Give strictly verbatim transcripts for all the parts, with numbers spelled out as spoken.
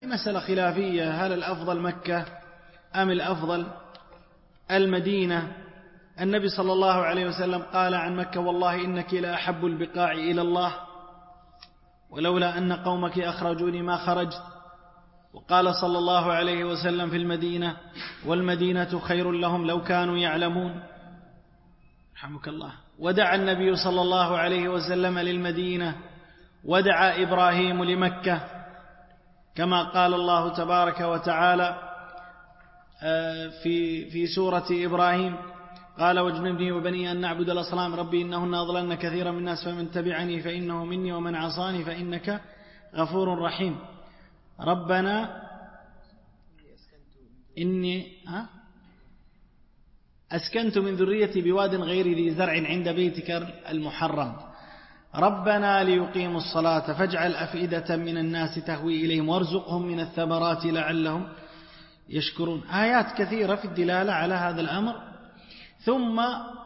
مسألة خلافية، هل الأفضل مكة أم الأفضل المدينة؟ النبي صلى الله عليه وسلم قال عن مكة: والله إنك لأحب البقاع إلى الله، ولولا أن قومك أخرجوني ما خرجت. وقال صلى الله عليه وسلم في المدينة: والمدينة خير لهم لو كانوا يعلمون. رحمك الله. ودعا النبي صلى الله عليه وسلم للمدينة، ودعا إبراهيم لمكة، كما قال الله تبارك وتعالى في في سورة إبراهيم: قال واجنبني وبني أن نعبد الأصنام ربي إنهن أضللن كثيرا من الناس فمن تبعني فإنه مني ومن عصاني فإنك غفور رحيم. ربنا إني أسكنت من ذريتي بواد غير ذي زرع عند بيتك المحرم ربنا ليقيموا الصلاة فاجعل أفئدة من الناس تهوي إليهم وارزقهم من الثمرات لعلهم يشكرون. آيات كثيرة في الدلالة على هذا الأمر. ثم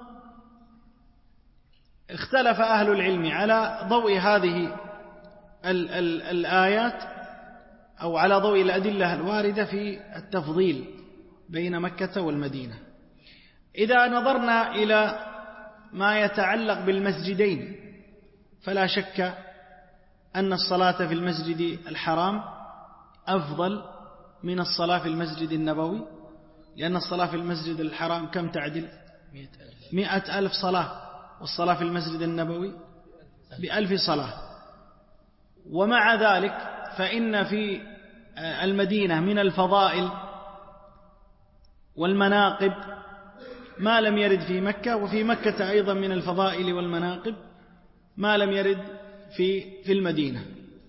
اختلف أهل العلم على ضوء هذه ال ال الآيات أو على ضوء الأدلة الواردة في التفضيل بين مكة والمدينة. إذا نظرنا إلى ما يتعلق بالمسجدين فلا شك أن الصلاة في المسجد الحرام أفضل من الصلاة في المسجد النبوي، لأن الصلاة في المسجد الحرام كم تعدل؟ مئة ألف صلاة، والصلاة في المسجد النبوي بألف صلاة. ومع ذلك فإن في المدينة من الفضائل والمناقب ما لم يرد في مكة، وفي مكة أيضا من الفضائل والمناقب ما لم يرد في في المدينة.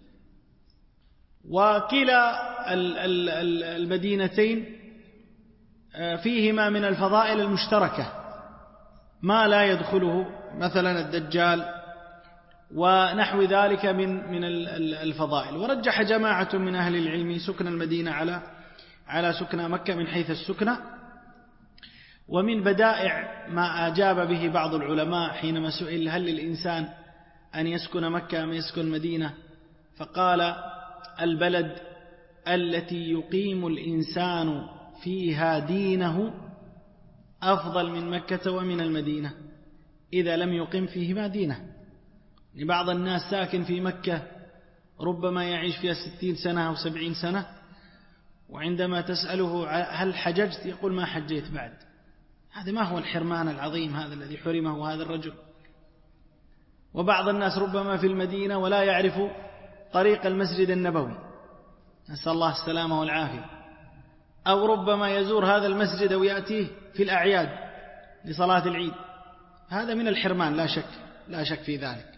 وكلا المدينتين فيهما من الفضائل المشتركة ما لا يدخله مثلا الدجال ونحو ذلك من من الفضائل. ورجح جماعة من أهل العلم سكن المدينة على على سكن مكة من حيث السكنة. ومن بدائع ما أجاب به بعض العلماء حينما سئل: هل للإنسان أن يسكن مكة أم يسكن المدينة؟ فقال: البلد التي يقيم الإنسان فيها دينه أفضل من مكة ومن المدينة إذا لم يقم فيهما دينه. لبعض الناس ساكن في مكة ربما يعيش فيها ستين سنة أو سبعين سنة، وعندما تسأله هل حججت يقول ما حجيت بعد. هذا ما هو الحرمان العظيم هذا الذي حرمه هذا الرجل. وبعض الناس ربما في المدينة ولا يعرف طريق المسجد النبوي، نسأل الله السلامة والعافية، أو ربما يزور هذا المسجد ويأتيه في الأعياد لصلاة العيد. هذا من الحرمان لا شك لا شك في ذلك.